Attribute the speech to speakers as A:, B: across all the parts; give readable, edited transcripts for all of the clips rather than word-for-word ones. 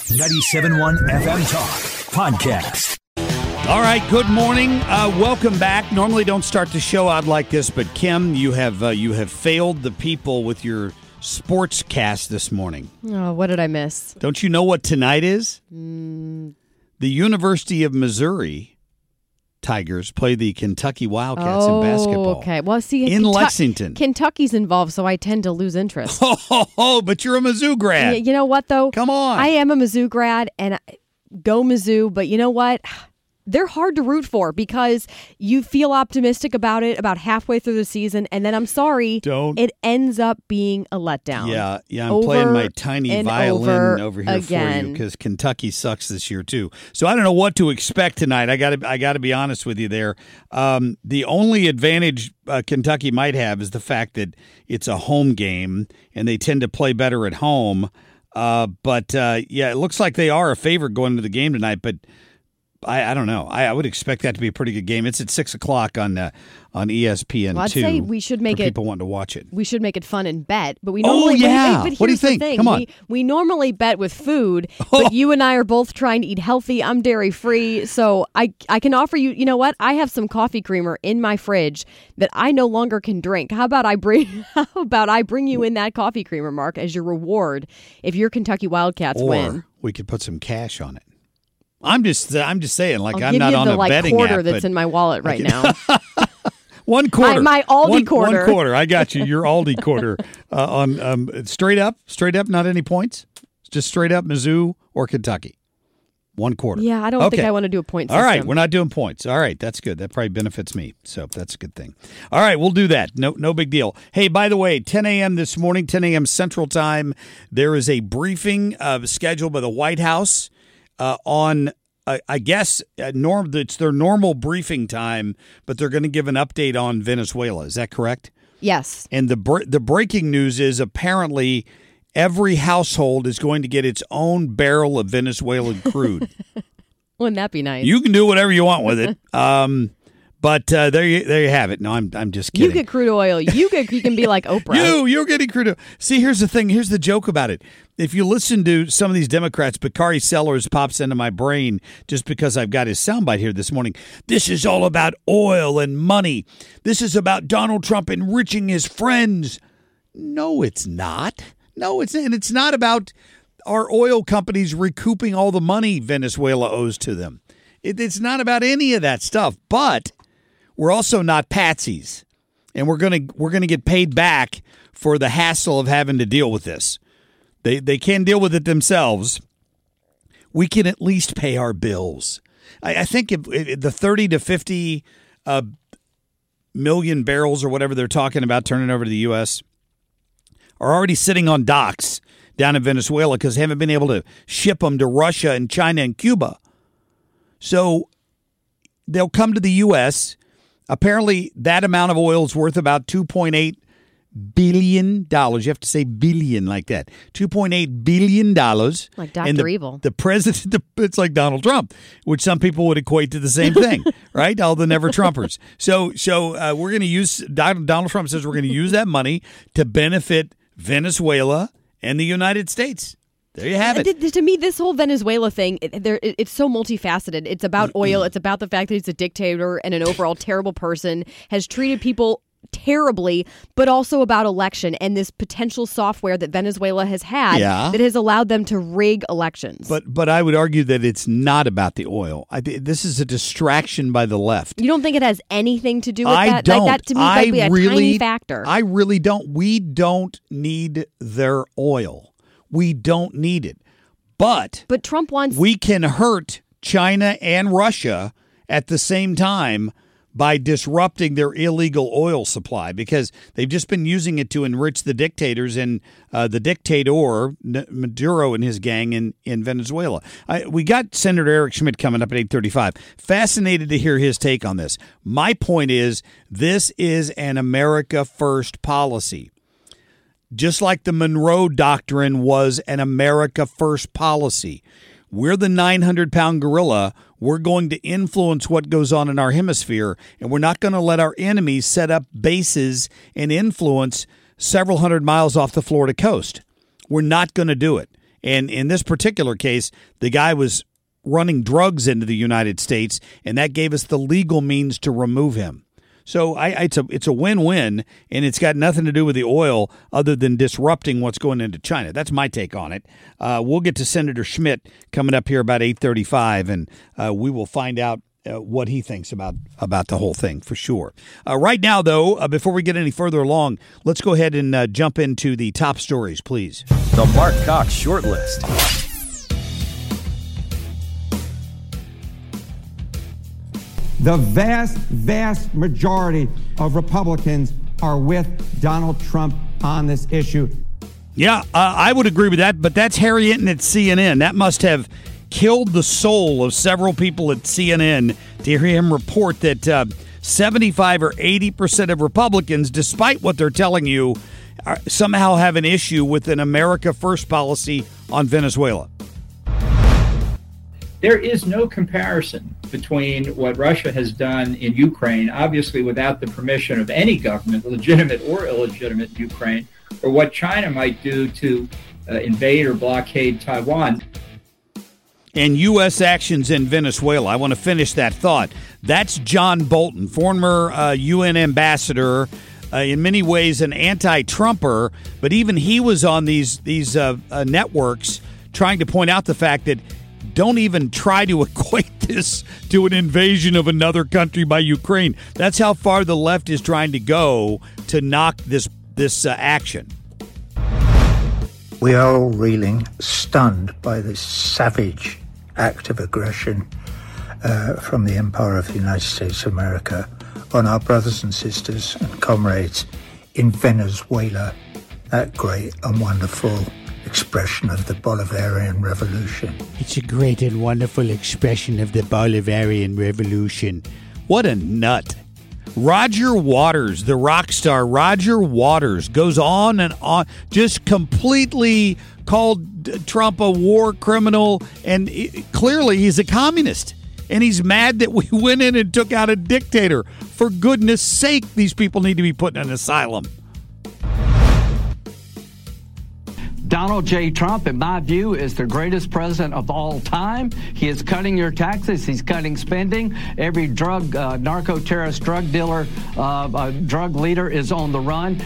A: 97.1 FM Talk Podcast.
B: All right, good morning. Welcome back. Normally don't start the show out like this, but Kim, you have failed the people with your sports cast this morning.
C: Oh, what did I miss?
B: Don't you know what tonight is? The University of Missouri Tigers play the Kentucky Wildcats in basketball.
C: Okay. Well, see,
B: in Lexington.
C: Kentucky's involved, so I tend to lose interest.
B: Oh, but you're a Mizzou grad.
C: You know what, though?
B: Come on.
C: I am a Mizzou grad, and go Mizzou, but you know what? They're hard to root for because you feel optimistic about it about halfway through the season, and then I'm sorry, it ends up being a letdown.
B: Yeah, I'm playing my tiny violin over here again for you because Kentucky sucks this year too. So I don't know what to expect tonight. I got to be honest with you there. The only advantage Kentucky might have is the fact that it's a home game and they tend to play better at home. But it looks like they are a favorite going into the game tonight, but I don't know. I would expect that to be a pretty good game. It's at 6:00 on ESPN2.
C: Well, I'd say we should make
B: people wanting to watch it.
C: We should make it fun and bet. But we normally
B: What do you think? Come on.
C: We normally bet with food, but you and I are both trying to eat healthy. I'm dairy free, so I can offer you. You know what? I have some coffee creamer in my fridge that I no longer can drink. How about I bring you in that coffee creamer, Mark, as your reward if your Kentucky Wildcats win?
B: We could put some cash on it. I'm just saying, like,
C: I'll
B: I'm not on a betting app.
C: I'll give you the quarter that's in my wallet right now.
B: 1 quarter.
C: My Aldi quarter.
B: 1 quarter. I got you. Your Aldi quarter on straight up, not any points. Just straight up Mizzou or Kentucky. 1 quarter.
C: Yeah, I don't think I want to do a point system.
B: All right, we're not doing points. All right, that's good. That probably benefits me, so that's a good thing. All right, we'll do that. No big deal. Hey, by the way, 10 a.m. this morning, 10 a.m. Central Time, there is a briefing scheduled by the White House on, I guess, it's their normal briefing time, but they're going to give an update on Venezuela. Is that correct?
C: Yes.
B: And the breaking news is apparently every household is going to get its own barrel of Venezuelan crude.
C: Wouldn't that be nice?
B: You can do whatever you want with it. But there you have it. No, I'm just kidding.
C: You get crude oil. You can be like Oprah.
B: You're getting crude oil. See, here's the thing. Here's the joke about it. If you listen to some of these Democrats, Bakari Sellers pops into my brain just because I've got his soundbite here this morning. This is all about oil and money. This is about Donald Trump enriching his friends. No, it's not. No, it's not. And it's not about our oil companies recouping all the money Venezuela owes to them. It's not about any of that stuff. But we're also not patsies, and we're gonna get paid back for the hassle of having to deal with this. They can deal with it themselves. We can at least pay our bills. I think if the 30 to 50 million barrels or whatever they're talking about turning over to the U.S. are already sitting on docks down in Venezuela because they haven't been able to ship them to Russia and China and Cuba. So they'll come to the U.S. Apparently, that amount of oil is worth about $2.8 billion. You have to say billion like that. $2.8 billion.
C: Like Dr. Evil.
B: The president, it's like Donald Trump, which some people would equate to the same thing, right? All the never-Trumpers. So we're going to use, Donald Trump says we're going to use that money to benefit Venezuela and the United States. There you have it.
C: To me, this whole Venezuela thing, it's so multifaceted. It's about oil. It's about the fact that he's a dictator and an overall terrible person, has treated people terribly, but also about election and this potential software that Venezuela has had that has allowed them to rig elections.
B: But I would argue that it's not about the oil. This is a distraction by the left.
C: You don't think it has anything to do with that?
B: Don't.
C: Like that to me might be a tiny factor.
B: I really don't. We don't need their oil. We don't need it. But
C: Trump wants...
B: We can hurt China and Russia at the same time by disrupting their illegal oil supply because they've just been using it to enrich the dictators and the dictator, Maduro and his gang in Venezuela. We got Senator Eric Schmidt coming up at 8:35. Fascinated to hear his take on this. My point is this is an America First policy. Just like the Monroe Doctrine was an America First policy. We're the 900-pound gorilla. We're going to influence what goes on in our hemisphere, and we're not going to let our enemies set up bases and influence several hundred miles off the Florida coast. We're not going to do it. And in this particular case, the guy was running drugs into the United States, and that gave us the legal means to remove him. So it's a win-win, and it's got nothing to do with the oil other than disrupting what's going into China. That's my take on it. We'll get to Senator Schmidt coming up here about 8:35, and we will find out what he thinks about the whole thing for sure. Right now, though, before we get any further along, let's go ahead and jump into the top stories, please.
A: The Mark Cox Shortlist.
D: The vast majority of Republicans are with Donald Trump on this issue.
B: Yeah, I would agree with that, but that's Harry Hinton at CNN. That must have killed the soul of several people at CNN to hear him report that 75 or 80% of Republicans, despite what they're telling you, somehow have an issue with an America First policy on Venezuela.
E: There is no comparison between what Russia has done in Ukraine, obviously without the permission of any government, legitimate or illegitimate, in Ukraine, or what China might do to invade or blockade Taiwan.
B: And U.S. actions in Venezuela. I want to finish that thought. That's John Bolton, former UN ambassador, in many ways an anti-Trumper, but even he was on these networks trying to point out the fact that don't even try to equate this to an invasion of another country by Ukraine. That's how far the left is trying to go to knock this action.
F: We are all reeling, stunned by this savage act of aggression from the Empire of the United States of America on our brothers and sisters and comrades in Venezuela, that great and wonderful expression of the Bolivarian Revolution.
B: It's a great and wonderful expression of the Bolivarian Revolution. What a nut. Roger Waters, the rock star Roger Waters, goes on and on, just completely called Trump a war criminal, and clearly he's a communist. And he's mad that we went in and took out a dictator. For goodness sake, these people need to be put in an asylum.
G: Donald J. Trump, in my view, is the greatest president of all time. He is cutting your taxes. He's cutting spending. Every narco-terrorist, drug dealer, drug leader is on the run.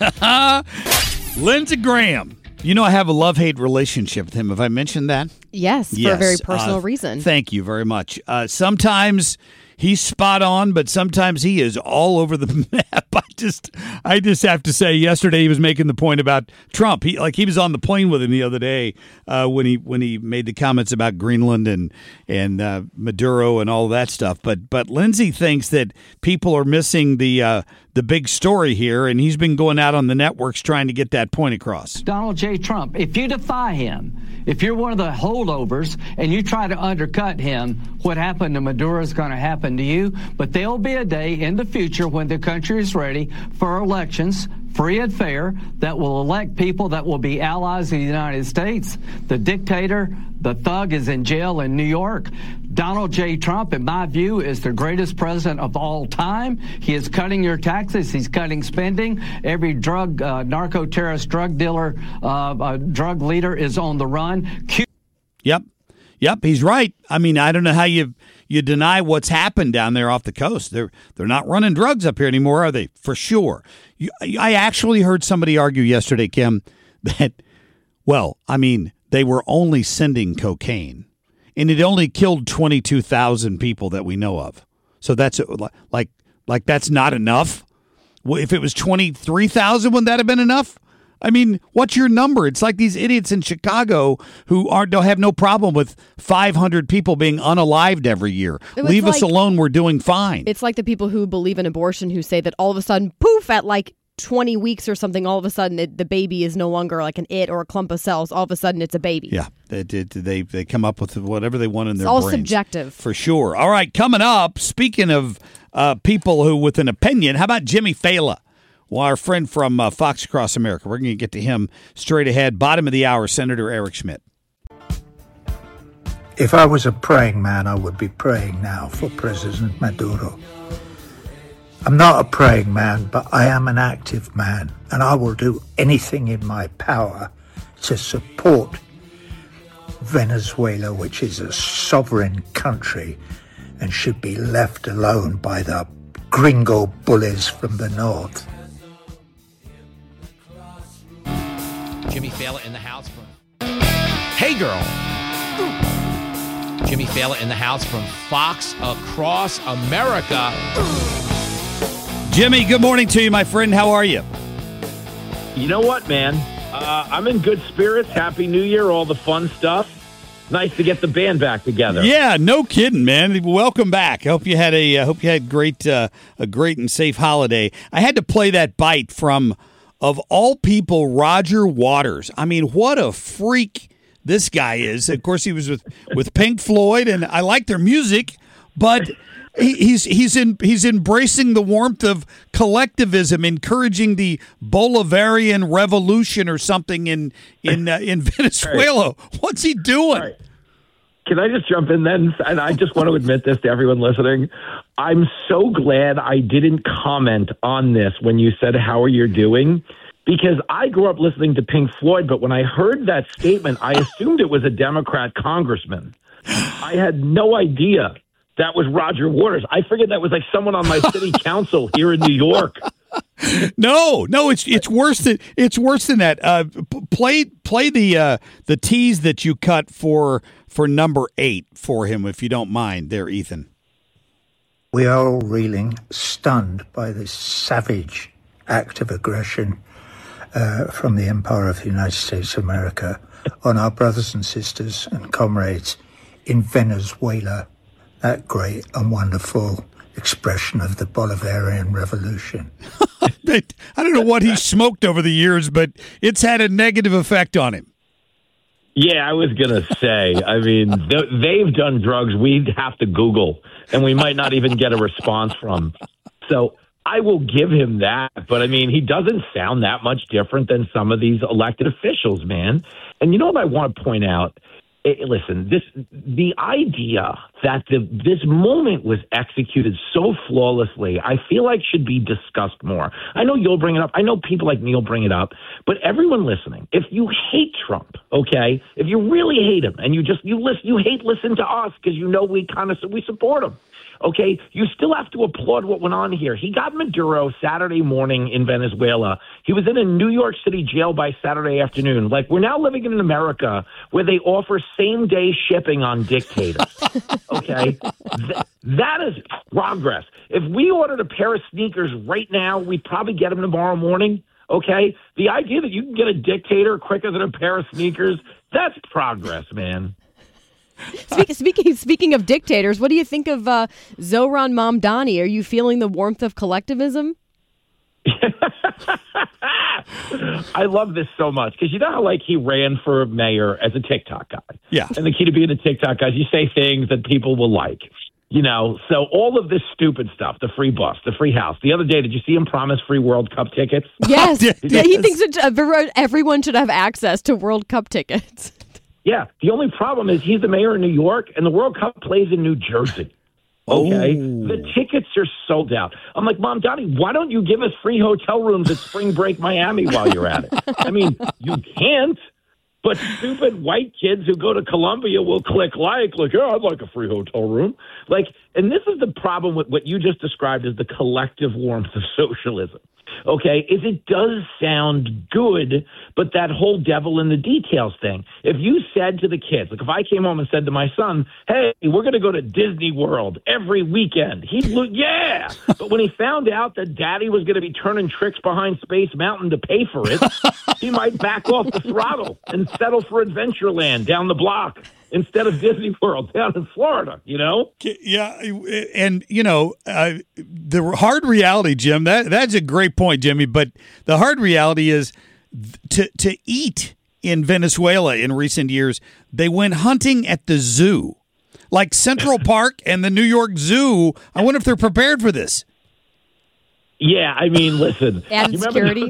B: Lindsey Graham. You know, I have a love-hate relationship with him. Have I mentioned that?
C: Yes, for a very personal reason.
B: Thank you very much. Sometimes he's spot on, but sometimes he is all over the map. I just have to say, yesterday he was making the point about Trump. He was on the plane with him the other day when he made the comments about Greenland and Maduro and all that stuff. But Lindsey thinks that people are missing the big story here, and he's been going out on the networks trying to get that point across.
G: Donald J. Trump, if you defy him, if you're one of the holdovers and you try to undercut him, what happened to Maduro is going to happen to you. But there'll be a day in the future when the country is ready for elections, free and fair, that will elect people that will be allies of the United States. The dictator, the thug, is in jail in New York. Donald J. Trump, in my view, is the greatest president of all time. He is cutting your taxes. He's cutting spending. Every narco-terrorist, drug dealer, drug leader is on the run.
B: Yep, he's right. I mean, I don't know how you deny what's happened down there off the coast. They're not running drugs up here anymore, are they? For sure. I actually heard somebody argue yesterday, Kim, that, they were only sending cocaine, and it only killed 22,000 people that we know of. So that's like that's not enough. If it was 23,000, wouldn't that have been enough? I mean, what's your number? It's like these idiots in Chicago who don't have no problem with 500 people being unalived every year. Leave us alone. We're doing fine.
C: It's like the people who believe in abortion who say that all of a sudden, poof, at like 20 weeks or something, all of a sudden the baby is no longer like an it or a clump of cells. All of a sudden it's a baby.
B: Yeah, they come up with whatever they want in their
C: brains.
B: It's
C: all subjective.
B: For sure. All right, coming up, speaking of people who with an opinion, how about Jimmy Fallon? Well, our friend from Fox Across America. We're going to get to him straight ahead. Bottom of the hour, Senator Eric Schmidt.
F: If I was a praying man, I would be praying now for President Maduro. I'm not a praying man, but I am an active man, and I will do anything in my power to support Venezuela, which is a sovereign country and should be left alone by the gringo bullies from the north.
H: Jimmy Fallon in the house from Hey Girl. Jimmy Fallon in the house from Fox Across America.
B: Jimmy, good morning to you, my friend. How are you?
I: You know what, man? I'm in good spirits. Happy New Year, all the fun stuff. Nice to get the band back together.
B: Yeah, no kidding, man. Welcome back. I hope you had a great and safe holiday. I had to play that bite from, of all people, Roger Waters. I mean, what a freak this guy is. Of course, he was with Pink Floyd, and I like their music, but he's embracing the warmth of collectivism, encouraging the Bolivarian revolution or something in Venezuela. Right. What's he doing?
I: Right. Can I just jump in then? And I just want to admit this to everyone listening. I'm so glad I didn't comment on this when you said, "How are you doing?" Because I grew up listening to Pink Floyd, but when I heard that statement, I assumed it was a Democrat congressman. I had no idea that was Roger Waters. I figured that was like someone on my city council here in New York.
B: No, it's worse than that. Play the tease that you cut for number 8 for him, if you don't mind, there, Ethan.
F: We are all reeling, stunned by this savage act of aggression from the Empire of the United States of America on our brothers and sisters and comrades in Venezuela. That great and wonderful expression of the Bolivarian Revolution.
B: I don't know what he smoked over the years, but it's had a negative effect on him.
I: Yeah, I was going to say, I mean, they've done drugs we'd have to Google, and we might not even get a response from. So I will give him that. But, I mean, he doesn't sound that much different than some of these elected officials, man. And you know what I want to point out? Listen, the idea that this moment was executed so flawlessly, I feel like should be discussed more. I know you'll bring it up. I know people like me will bring it up. But everyone listening, if you hate Trump, okay, if you really hate him and you listen to us because you know we support him. Okay, you still have to applaud what went on here. He got Maduro Saturday morning in Venezuela. He was in a New York City jail by Saturday afternoon. Like, we're now living in America where they offer same-day shipping on dictators. Okay? That is progress. If we ordered a pair of sneakers right now, we'd probably get them tomorrow morning. Okay? The idea that you can get a dictator quicker than a pair of sneakers, that's progress, man.
C: Speaking of dictators, what do you think of Zohran Mamdani? Are you feeling the warmth of collectivism?
I: I love this so much because you know how like he ran for mayor as a TikTok guy.
B: Yeah.
I: And the key to being a TikTok guy is you say things that people will like. You know, so all of this stupid stuff, the free bus, the free house. The other day, did you see him promise free World Cup tickets?
C: Yes. He thinks that everyone should have access to World Cup tickets.
I: Yeah, the only problem is he's the mayor of New York, and the World Cup plays in New Jersey. Okay? Oh. The tickets are sold out. I'm like, Mom, Donnie, why don't you give us free hotel rooms at Spring Break Miami while you're at it? I mean, you can't, but stupid white kids who go to Columbia will click yeah, I'd like a free hotel room. Like, and this is the problem with what you just described as the collective warmth of socialism. Okay, is it does sound good, but that whole devil in the details thing. If you said to the kids, like if I came home and said to my son, hey, we're going to go to Disney World every weekend, he'd look, yeah. But when he found out that daddy was going to be turning tricks behind Space Mountain to pay for it, he might back off the throttle and settle for Adventureland down the block instead of Disney World down in Florida, you know?
B: Yeah, and, you know, the hard reality, Jim, that's a great point, Jimmy, but the hard reality is to eat in Venezuela in recent years, they went hunting at the zoo. Like Central Park and the New York Zoo, I wonder if they're prepared for this.
I: Yeah, I mean, listen.
C: Added security.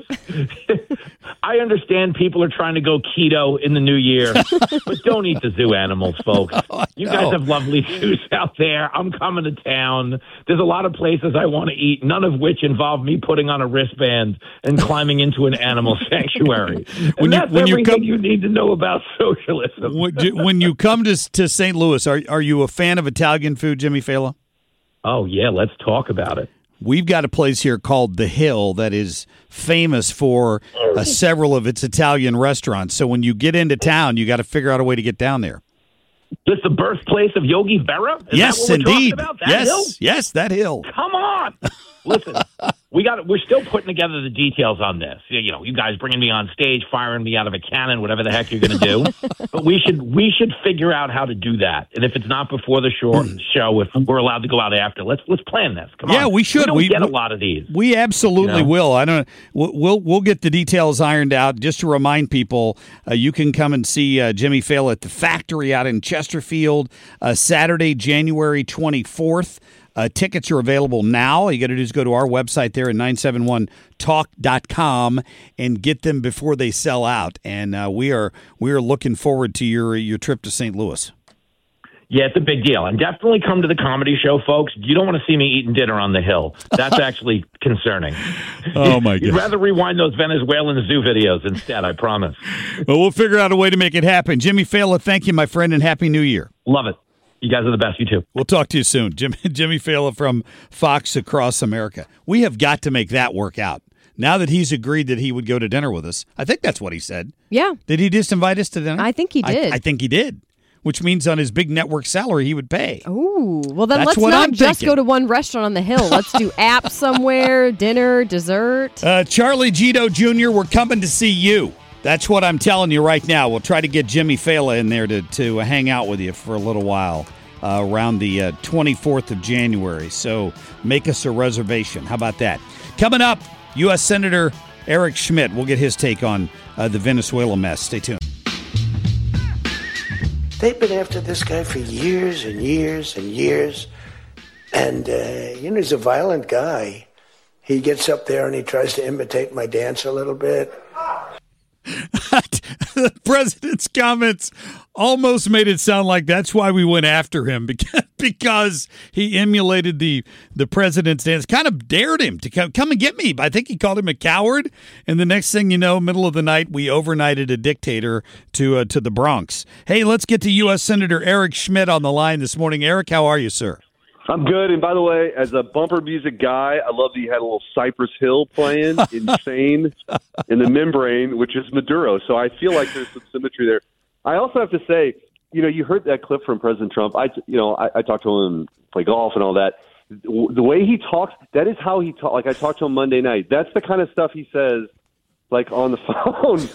I: I understand people are trying to go keto in the new year, but don't eat the zoo animals, folks. You guys have lovely zoos out there. I'm coming to town. There's a lot of places I want to eat, none of which involve me putting on a wristband and climbing into an animal sanctuary. That's everything you need to know about socialism.
B: When you come to St. Louis, are you a fan of Italian food, Jimmy Fallon?
I: Oh, yeah, let's talk about it.
B: We've got a place here called The Hill that is famous for several of its Italian restaurants. So when you get into town, you got to figure out a way to get down there.
I: This the birthplace of Yogi Berra?
B: Yes, indeed.
I: Hill?
B: Yes, that hill.
I: Come on. Listen, we're still putting together the details on this. You know, you guys bringing me on stage, firing me out of a cannon, whatever the heck you're going to do. But we should figure out how to do that. And if it's not before the show, if we're allowed to go out after, let's plan this. Come on.
B: Yeah, we should.
I: We don't get a lot of these.
B: We absolutely will. I don't. We'll get the details ironed out. Just to remind people, you can come and see Jimmy Fallon at the Factory out in Chesterfield, Saturday, January 24th. Tickets are available now. All you got to do is go to our website there at 971talk.com and get them before they sell out. And we are looking forward to your trip to St. Louis.
I: Yeah, it's a big deal. And definitely come to the comedy show, folks. You don't want to see me eating dinner on the Hill. That's actually concerning.
B: Oh, my God.
I: You'd rather rewind those Venezuelan zoo videos instead, I promise.
B: Well, we'll figure out a way to make it happen. Jimmy Fallon, thank you, my friend, and Happy New Year.
I: Love it. You guys are the best. You too.
B: We'll talk to you soon. Jimmy Fallon from Fox Across America. We have got to make that work out. Now that he's agreed that he would go to dinner with us. I think that's what he said.
C: Yeah.
B: Did he just invite us to dinner?
C: I think he did.
B: I think he did, which means on his big network salary he would pay.
C: Ooh. Well, then
B: That's
C: let's not just go to one restaurant on the Hill. Let's do apps somewhere, dinner, dessert.
B: Charlie Gito Jr., we're coming to see you. That's what I'm telling you right now. We'll try to get Jimmy Fallon in there to hang out with you for a little while around the 24th of January. So make us a reservation. How about that? Coming up, U.S. Senator Eric Schmidt. We'll get his take on the Venezuela mess. Stay tuned.
J: They've been after this guy for years and years and years. And, he's a violent guy. He gets up there and he tries to imitate my dance a little bit.
B: The president's comments almost made it sound like that's why we went after him, because he emulated the president's dance, kind of dared him to come and get me. I think he called him a coward. And the next thing you know, middle of the night, we overnighted a dictator to the Bronx. Hey, let's get to U.S. Senator Eric Schmidt on the line this morning. Eric, how are you, sir?
K: I'm good. And by the way, as a bumper music guy, I love that you had a little Cypress Hill playing, Insane, in the Membrane, which is Maduro. So I feel like there's some symmetry there. I also have to say, you heard that clip from President Trump. I talked to him, play golf and all that. The way he talks, that is how he talks. Like I talked to him Monday night. That's the kind of stuff he says, like on the phone.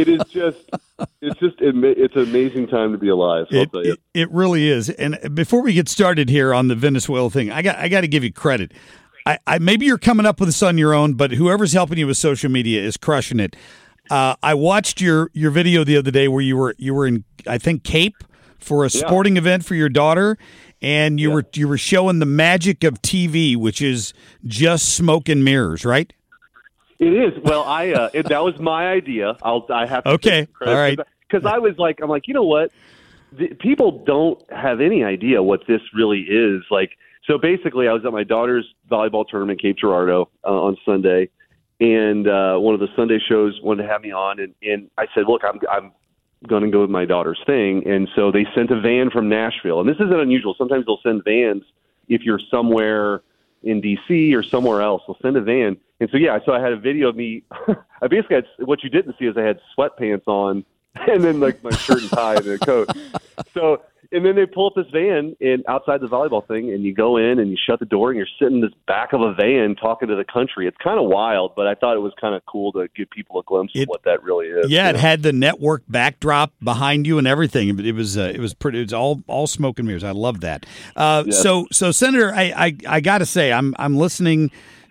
K: It's an amazing time to be alive. So I'll tell you.
B: It really is. And before we get started here on the Venezuela thing, I got to give you credit. I maybe you're coming up with this on your own, but whoever's helping you with social media is crushing it. I watched your video the other day where you were in, I think, Cape for a sporting event for your daughter, and you were showing the magic of TV, which is just smoke and mirrors, right?
K: It is. Well, that was my idea. I have to
B: okay. All right.
K: Because I'm like, you know what? People don't have any idea what this really is. Like, so basically, I was at my daughter's volleyball tournament, Cape Girardeau, on Sunday, and one of the Sunday shows wanted to have me on, and I said, look, I'm going to go with my daughter's thing, and so they sent a van from Nashville, and this isn't unusual. Sometimes they'll send vans if you're somewhere in D.C. or somewhere else. They'll send a van. And so, so I had a video of me. I basically had, what you didn't see is I had sweatpants on and then like my shirt and tie and a coat. So, and then they pull up this van outside the volleyball thing, and you go in and you shut the door and you're sitting in this back of a van talking to the country. It's kind of wild, but I thought it was kind of cool to give people a glimpse of what that really is.
B: Yeah, it had the network backdrop behind you and everything. It was pretty. It was all smoke and mirrors. I love that. Yes. So Senator, I got to say, I'm listening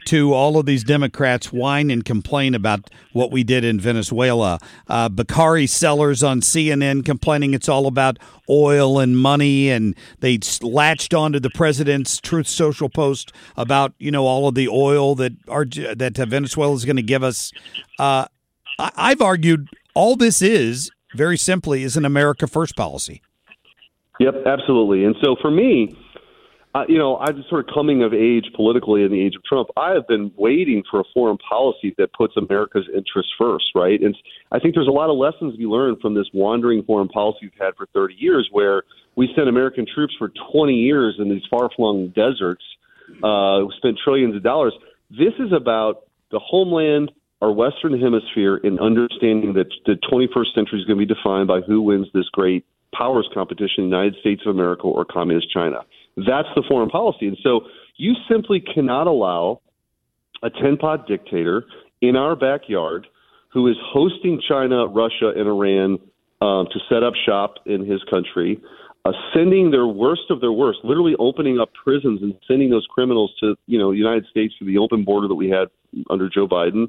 B: to all of these Democrats whine and complain about what we did in Venezuela. Bakari Sellers on CNN complaining it's all about oil and money, and they latched onto the president's Truth Social post about all of the oil that Venezuela is going to give us. I've argued all this is very simply is an America First policy.
K: Yep, absolutely. And so for me, I'm sort of coming of age politically in the age of Trump. I have been waiting for a foreign policy that puts America's interests first, right? And I think there's a lot of lessons to be learned from this wandering foreign policy we've had for 30 years, where we sent American troops for 20 years in these far-flung deserts, spent trillions of dollars. This is about the homeland, our Western Hemisphere, and understanding that the 21st century is going to be defined by who wins this great powers competition, the United States of America or Communist China. That's the foreign policy. And so you simply cannot allow a 10-pot dictator in our backyard who is hosting China, Russia, and Iran to set up shop in his country, sending their worst of their worst, literally opening up prisons and sending those criminals to the United States through the open border that we had under Joe Biden,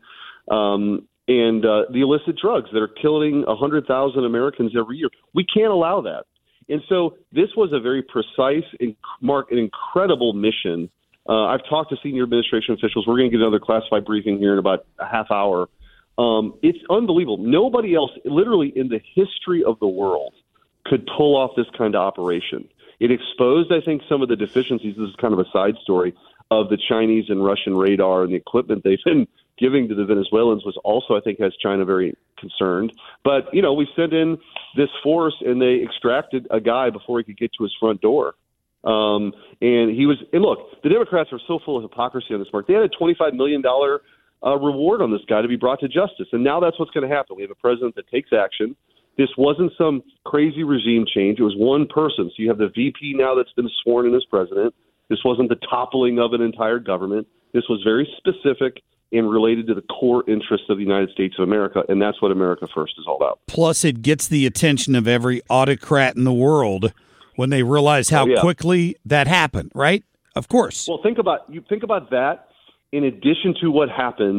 K: and the illicit drugs that are killing 100,000 Americans every year. We can't allow that. And so this was a very precise and an incredible mission. I've talked to senior administration officials. We're going to get another classified briefing here in about a half hour. It's unbelievable. Nobody else, literally in the history of the world, could pull off this kind of operation. It exposed, I think, some of the deficiencies. This is kind of a side story of the Chinese and Russian radar and the equipment they've been giving to the Venezuelans was also, I think, has China very concerned. But, we sent in this force and they extracted a guy before he could get to his front door. And look, the Democrats are so full of hypocrisy on this mark. They had a $25 million reward on this guy to be brought to justice. And now that's what's going to happen. We have a president that takes action. This wasn't some crazy regime change. It was one person. So you have the VP now that's been sworn in as president. This wasn't the toppling of an entire government. This was very specific and related to the core interests of the United States of America, and that's what America First is all about.
B: Plus, it gets the attention of every autocrat in the world when they realize how quickly that happened, right? Of course.
K: Well, think about that in addition to what happened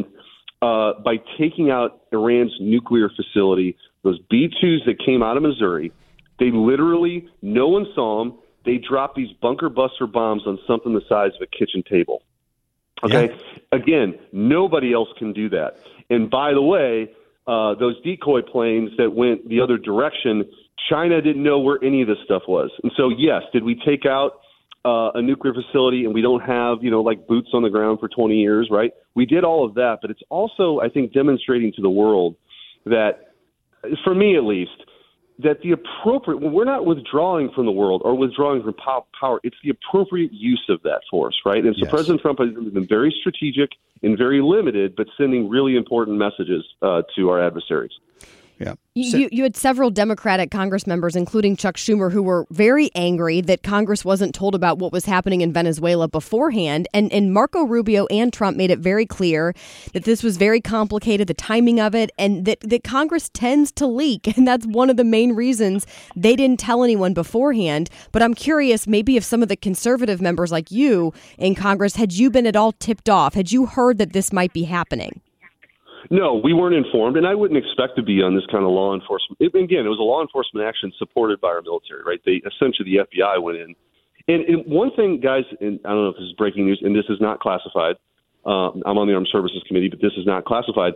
K: by taking out Iran's nuclear facility, those B-2s that came out of Missouri. They literally, no one saw them. They dropped these bunker buster bombs on something the size of a kitchen table. Okay. Yeah. Again, nobody else can do that. And by the way, those decoy planes that went the other direction, China didn't know where any of this stuff was. And so, yes, did we take out a nuclear facility and we don't have, like boots on the ground for 20 years, right? We did all of that. But it's also, I think, demonstrating to the world that, for me at least, that when we're not withdrawing from the world or withdrawing from power, it's the appropriate use of that force, right? And so President Trump has been very strategic and very limited, but sending really important messages to our adversaries.
B: Yeah.
C: You had several Democratic Congress members, including Chuck Schumer, who were very angry that Congress wasn't told about what was happening in Venezuela beforehand. And Marco Rubio and Trump made it very clear that this was very complicated, the timing of it, and that Congress tends to leak. And that's one of the main reasons they didn't tell anyone beforehand. But I'm curious, maybe if some of the conservative members like you in Congress, had you been at all tipped off? Had you heard that this might be happening?
K: No, we weren't informed, and I wouldn't expect to be on this kind of law enforcement. It was a law enforcement action supported by our military, right? Essentially, the FBI went in. And one thing, guys, and I don't know if this is breaking news, and this is not classified. I'm on the Armed Services Committee, but this is not classified.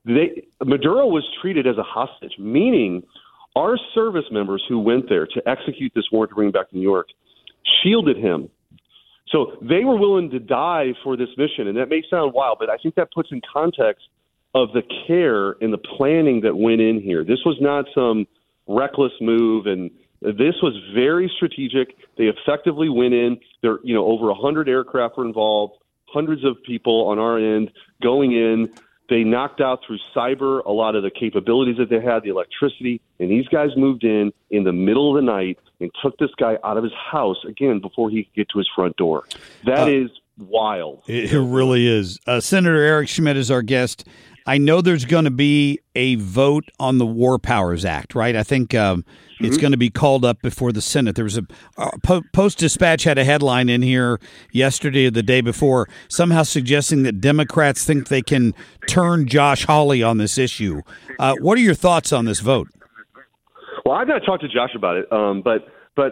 K: Maduro was treated as a hostage, meaning our service members who went there to execute this warrant to bring him back to New York shielded him. So they were willing to die for this mission, and that may sound wild, but I think that puts in context of the care and the planning that went in here. This was not some reckless move, and this was very strategic. They effectively went in. There, over 100 aircraft were involved, hundreds of people on our end going in. They knocked out through cyber a lot of the capabilities that they had, the electricity, and these guys moved in the middle of the night and took this guy out of his house, again, before he could get to his front door. That is wild.
B: It really is. Senator Eric Schmitt is our guest. I know there's going to be a vote on the War Powers Act, right? I think it's going to be called up before the Senate. There was a Post-Dispatch had a headline in here yesterday or the day before, somehow suggesting that Democrats think they can turn Josh Hawley on this issue. What are your thoughts on this vote?
K: Well, I've got to talk to Josh about it, but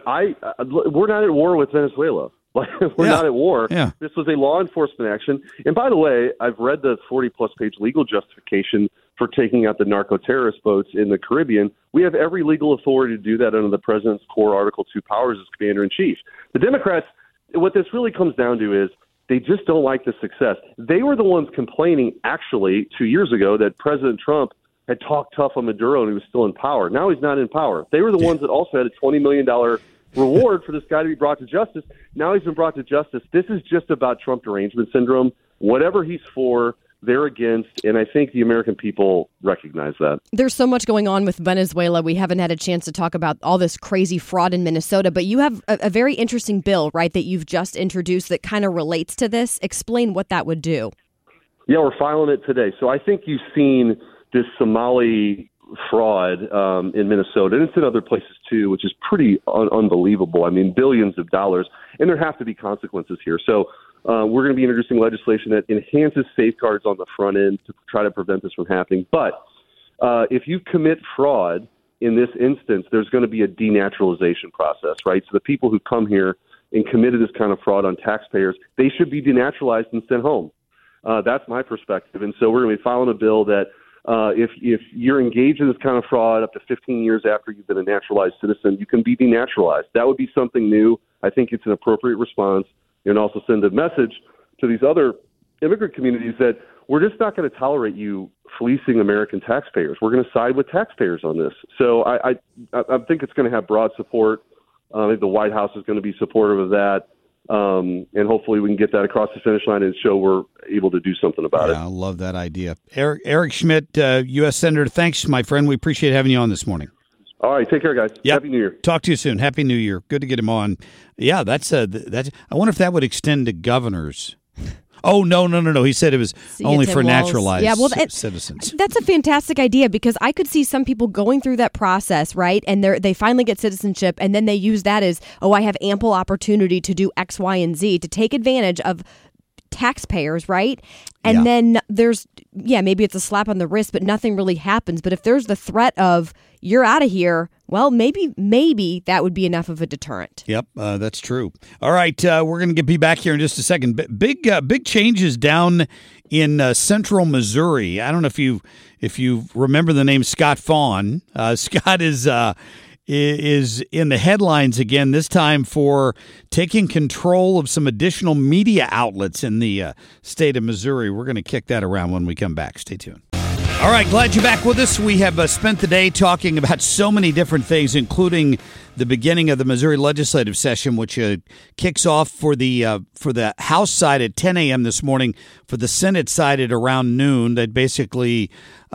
K: we're not at war with Venezuela. We're not at war.
B: Yeah.
K: This was a law enforcement action. And by the way, I've read the 40-plus page legal justification for taking out the narco-terrorist boats in the Caribbean. We have every legal authority to do that under the president's core Article 2 powers as commander-in-chief. The Democrats, what this really comes down to is they just don't like the success. They were the ones complaining, actually, 2 years ago that President Trump had talked tough on Maduro and he was still in power. Now he's not in power. They were the ones that also had a $20 million reward for this guy to be brought to justice. Now he's been brought to justice. This is just about Trump derangement syndrome. Whatever he's for, they're against, and I think the American people recognize that.
C: There's so much going on with Venezuela. We haven't had a chance to talk about all this crazy fraud in Minnesota, but you have a very interesting bill, right, that you've just introduced that kind of relates to this. Explain what that would do.
K: Yeah, we're filing it today. So I think you've seen this Somali fraud in Minnesota, and it's in other places too, which is pretty unbelievable. I mean, billions of dollars, and there have to be consequences here. So we're going to be introducing legislation that enhances safeguards on the front end to try to prevent this from happening. But if you commit fraud in this instance, there's going to be a denaturalization process, right? So the people who come here and committed this kind of fraud on taxpayers, they should be denaturalized and sent home. That's my perspective. And so we're going to be filing a bill that if you're engaged in this kind of fraud up to 15 years after you've been a naturalized citizen, you can be denaturalized. That would be something new. I think it's an appropriate response, and also send a message to these other immigrant communities that we're just not going to tolerate you fleecing American taxpayers. We're going to side with taxpayers on this. So I think it's going to have broad support. I think the White House is going to be supportive of that. And hopefully we can get that across the finish line and show we're able to do something about it.
B: I love that idea. Eric Schmitt, U.S. Senator, thanks, my friend. We appreciate having you on this morning.
K: All right, take care, guys.
B: Yep.
K: Happy New Year.
B: Talk to you soon. Happy New Year. Good to get him on. Yeah, that's. I wonder if that would extend to governors. Oh, no. He said it was only for naturalized citizens.
C: That's a fantastic idea, because I could see some people going through that process, right? And they finally get citizenship, and then they use that as, I have ample opportunity to do X, Y, and Z, to take advantage of taxpayers, right? And then there's, maybe it's a slap on the wrist, but nothing really happens. But if there's the threat of, you're out of here, well, maybe that would be enough of a deterrent.
B: Yep, that's true. All right, we're going to be back here in just a second. Big changes down in central Missouri. I don't know if you remember the name Scott Fawn. Scott is in the headlines again, this time for taking control of some additional media outlets in the state of Missouri. We're going to kick that around when we come back. Stay tuned. All right, glad you're back with us. We have spent the day talking about so many different things, including the beginning of the Missouri legislative session, which kicks off for the House side at 10 a.m. this morning, for the Senate side at around noon. That basically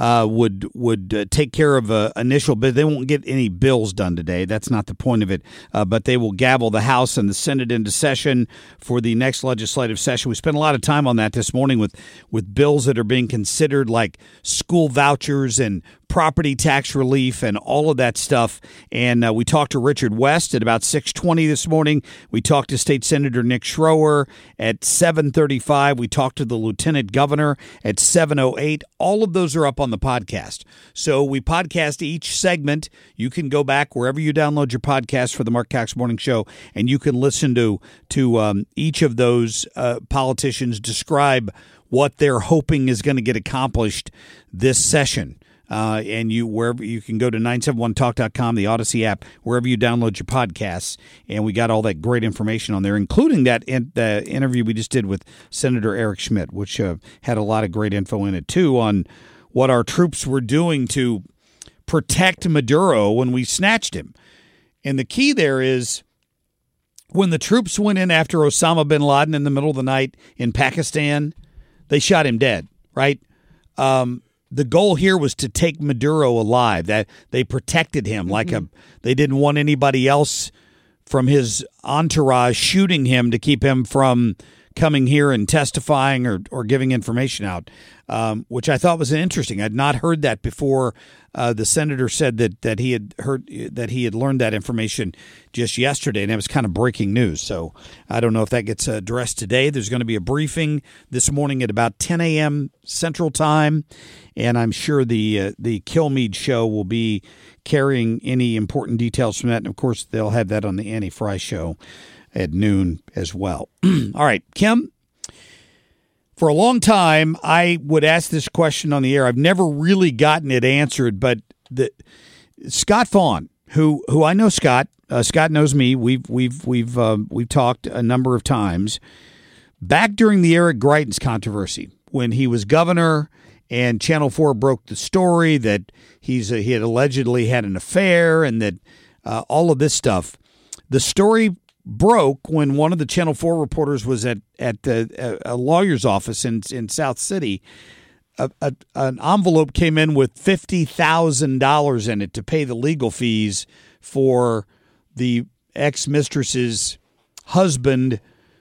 B: would take care of initial bill. They won't get any bills done today. That's not the point of it. But they will gavel the House and the Senate into session for the next legislative session. We spent a lot of time on that this morning with bills that are being considered, like school vouchers and property tax relief and all of that stuff. And we talked to Richard West at about 6:20 this morning. We talked to State Senator Nick Schroer at 7:35. We talked to the Lieutenant Governor at 7:08. All of those are up on the podcast. So we podcast each segment. You can go back wherever you download your podcast for the Mark Cox Morning Show, and you can listen to each of those politicians describe what they're hoping is going to get accomplished this session. And wherever you can go to 971talk.com, the Odyssey app, wherever you download your podcasts, and we got all that great information on there, including the interview we just did with Senator Eric Schmitt, which had a lot of great info in it too on what our troops were doing to protect Maduro when we snatched him. And the key there is, when the troops went in after Osama bin Laden in the middle of the night in Pakistan, they shot him dead, right? The goal here was to take Maduro alive. That they protected him they didn't want anybody else from his entourage shooting him to keep him from coming here and testifying or giving information out, which I thought was interesting. I'd not heard that before. The senator said that he had learned that information just yesterday, and it was kind of breaking news. So I don't know if that gets addressed today. There's going to be a briefing this morning at about 10 a.m. Central Time, and I'm sure the Kilmeade show will be carrying any important details from that. And of course, they'll have that on the Annie Fry show at noon as well. All right, Kim. For a long time, I would ask this question on the air. I've never really gotten it answered, but Scott Faughn, who I know Scott knows me. We've talked a number of times. Back during the Eric Greitens controversy, when he was governor, and Channel 4 broke the story that he had allegedly had an affair, and that all of this stuff. The story broke when one of the Channel 4 reporters was at a lawyer's office in South City. An envelope came in with $50,000 in it to pay the legal fees for the ex-mistress's husband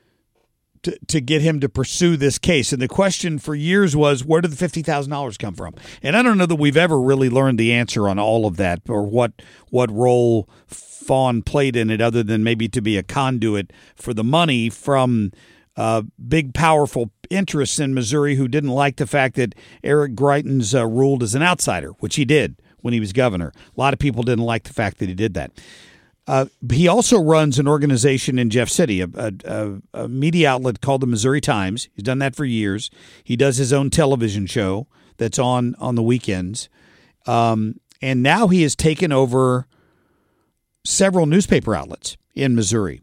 B: to get him to pursue this case. And the question for years was, where did the $50,000 come from? And I don't know that we've ever really learned the answer on all of that, or what role Faughn played in it, other than maybe to be a conduit for the money from big, powerful interests in Missouri who didn't like the fact that Eric Greitens ruled as an outsider, which he did when he was governor. A lot of people didn't like the fact that he did that. He also runs an organization in Jeff City, a media outlet called the Missouri Times. He's done that for years. He does his own television show that's on the weekends. And now he has taken over several newspaper outlets in Missouri.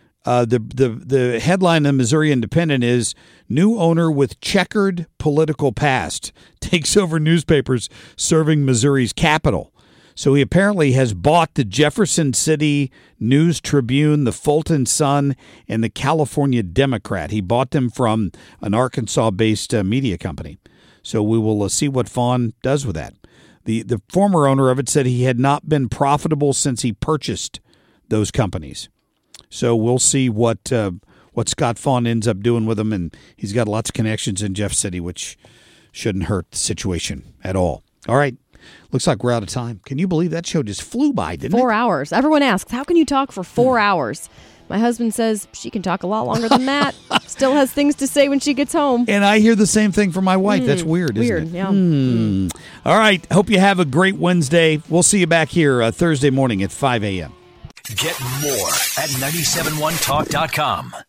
B: The headline in the Missouri Independent is, "New owner with checkered political past takes over newspapers serving Missouri's capital." So he apparently has bought the Jefferson City News Tribune, the Fulton Sun, and the California Democrat. He bought them from an Arkansas-based media company. So we will see what Faughn does with that. The former owner of it said he had not been profitable since he purchased those companies. So we'll see what Scott Faughn ends up doing with them, and he's got lots of connections in Jeff City, which shouldn't hurt the situation at all. All right. Looks like we're out of time. Can you believe that show just flew by, didn't it?
C: 4 hours. Everyone asks, how can you talk for 4 hours? My husband says she can talk a lot longer than that. Still has things to say when she gets home.
B: And I hear the same thing from my wife. That's weird, isn't it?
C: Yeah.
B: All right. Hope you have a great Wednesday. We'll see you back here Thursday morning at 5 a.m.
A: Get more at 971talk.com.